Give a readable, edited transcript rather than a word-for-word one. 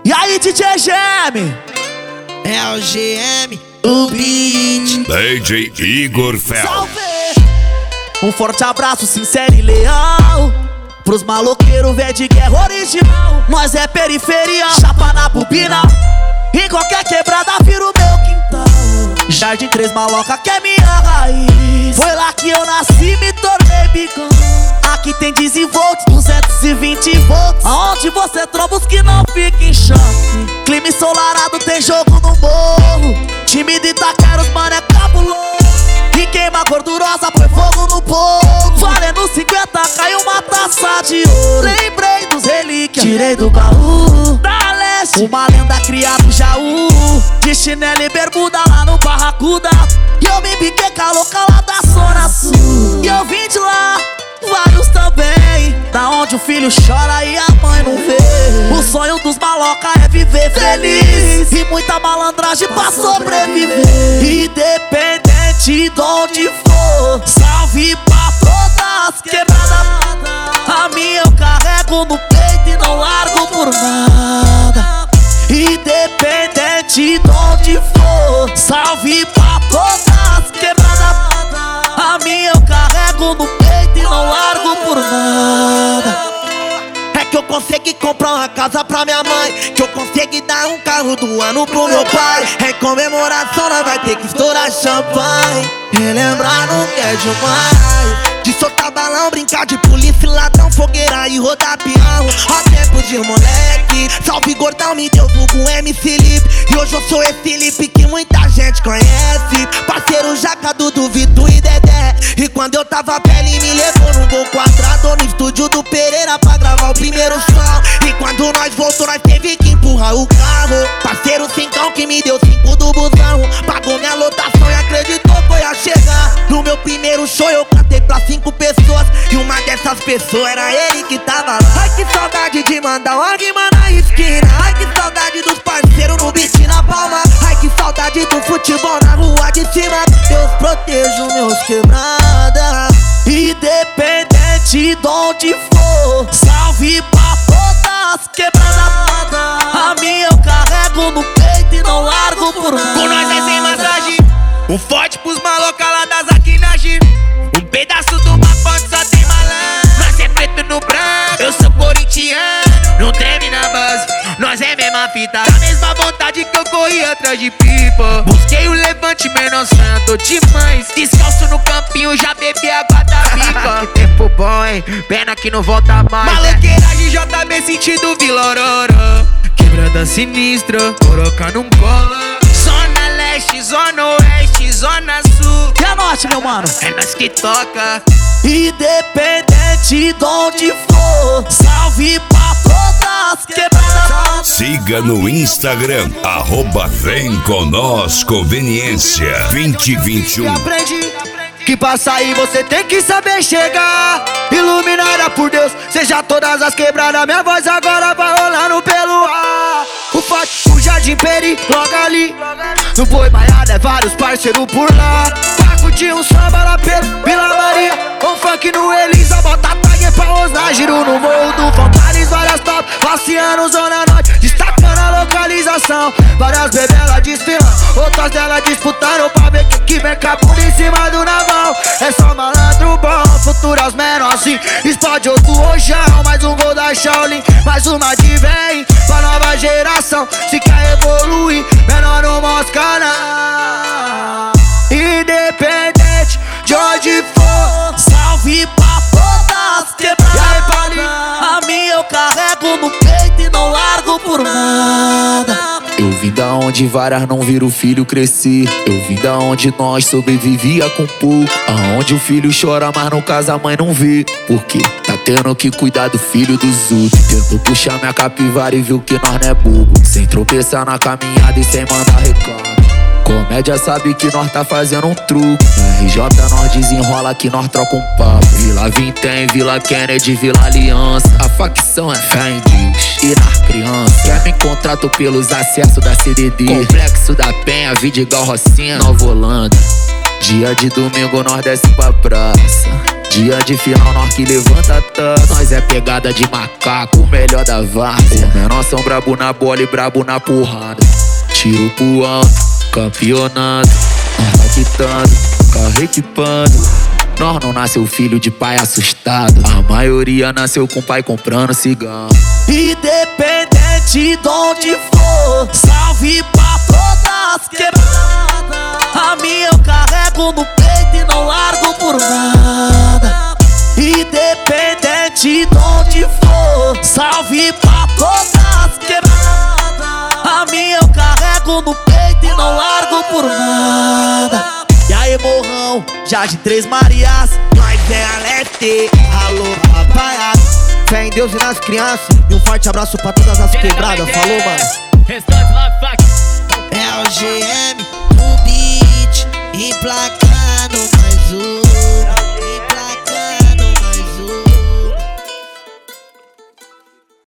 E aí, DJ GM? É o GM, o beat. DJ Igor Fel. Salve! Um forte abraço sincero e leal pros maloqueiros, véi de guerra original. Nós é periferia, chapa na bobina. Em qualquer quebrada vira o meu quintal. Jardim 3 Maloca que é minha raiz. Foi lá que eu nasci, me tornei bigão. Aqui tem 10 volts, 220 volts. Aonde você tromba os que não fica em choque. Clima ensolarado, tem jogo no morro. Time de Itaquera, os mano é cabuloso. E queima gordurosa, põe fogo no povo. Valendo 50, caiu uma taça de ouro. Lembrei dos relíquias, tirei do baú da leste, uma lenda criada no Jaú. De chinelo e bermuda lá no Barracuda. E eu me biquei com a louca lá da Zona Sul. E eu vim de lá, vários também, da onde o filho chora e a mãe não vê. O sonho dos maloca é viver feliz e muita malandragem pra sobreviver. Independente de onde for, salve pra todas quebradas. A minha eu carrego no peito e não largo por nada. Independente de onde for, salve pra todas quebradas. A minha eu carrego no peito e não largo por nada. É que eu consegui comprar uma casa pra minha mãe, que eu consegui dar um carro do ano pro meu pai. Em comemoração nós vai ter que estourar champanhe, relembrar nunca é demais. De soltar balão, brincar de polícia, ladrão, fogueira e rodar peão. Ó tempo de moleque, salve gordão, me deu vulgo MC Lipe. E hoje eu sou esse Lipe que muita gente conhece. Parceiro Jaca, Dudu, Vitor e Dedé. E quando eu tava velho me levou num gol quadrado no estúdio do Pereira pra gravar o primeiro som. E quando nós voltou nós teve que empurrar o carro. Parceiro Cincão que me deu 5 do busão. Pagou minha lotação e acreditou que eu ia chegar. No meu primeiro show eu cantei pra 5 pessoas e uma dessas pessoas era ele que tava lá. Ai que saudade de mandar uma rima na esquina. Ai que saudade dos parceiros no beat na palma. Ai que saudade do futebol na rua de cima. Deus proteja os meus quebrada. Independente de onde for, salve pra todas quebradas. A minha eu carrego no peito e não largo por nada. Com nós é sem massagem, um forte pros maloca lá das aquinagem. Um pedaço do mapa só tem malandro. Nós é preto no branco, eu sou corintiano. Não treme na base, nós é mesma fita. Da mesma vontade que eu corri atrás de pipa. Busquei o levante, menor santo demais. Descalço no campinho, já bebi água da pipa. Que tempo bom, hein? Pena que não volta mais. Maloqueiragem JB sentido Vila Aurora. Quebrada sinistra, coroca não cola. Zona Leste, Zona Oeste, Zona Sul. E a norte, meu mano? É nós que toca. Independente de onde for, salve pra todas quebradas. Siga no Instagram, @Vem Com Nós Conveniência 2021. Aprendi que pra sair você tem que saber chegar. Iluminada por Deus, seja todas as quebradas. Minha voz agora vai rolando pelo ar. O forte, o Jardim Peri, logo ali. No Boi Baiado é vários parceiros por lá. Pra curtir um samba lá pelo Vila Maria. Um funk no Elisa, bota tag pra osnar. Giro no morro do Fontanes, várias top. Passeando Zona Norte, destacando a localização. Várias bebelas desfilando, outras delas disputando pra ver que vem capuda em cima do naval. É só malandro bom, futuras menorzinho. Explode outro rojão, mais um gol da Shaolin. Mais uma de vem pra nova geração. Se quer evoluir, menor não mosca não. Independente de onde for, salve pra todas quebradas. A minha eu carrego no peito e não largo por nada. Eu vim da onde varas não viram o filho crescer. Eu vim da onde nós sobrevivia com pouco. Aonde o filho chora, mas no caso a mãe não vê. Porque tá tendo que cuidar do filho dos outros. Tentou puxar minha capivara e viu que nós não é bobo. Sem tropeçar na caminhada e sem mandar recado. Comédia sabe que nós tá fazendo um truque. No RJ nós desenrola que nós troca um papo. Vila Vintém, Vila Kennedy, Vila Aliança. A facção é fé em Deus e nas crianças. Quer me contrato pelos acessos da CDD. Complexo da Penha, Vidigal, Rocinha, Nova Holanda. Dia de domingo nós desce pra praça. Dia de final nós que levanta a taça. Nós é pegada de macaco, melhor da várzea. Os menor são brabo na bola e brabo na porrada. Tiro pro alto, campeonato. Nós tá quitando, carro equipando. Nós não nasceu filho de pai assustado. A maioria nasceu com pai comprando cigarro. Independente de onde for, salve pra todas as quebradas. A minha eu carrego no peito e não largo por nada. Independente de onde for, salve pra todas as quebradas. A minha eu carrego no peito e não largo por nada. E aí, morrão, já de Três Marias, Nós é Alete, alô papai. Fé em Deus e nas crianças. e um forte abraço pra todas as quebradas. Falou, mano. É o GM, o beat, emplacando mais um.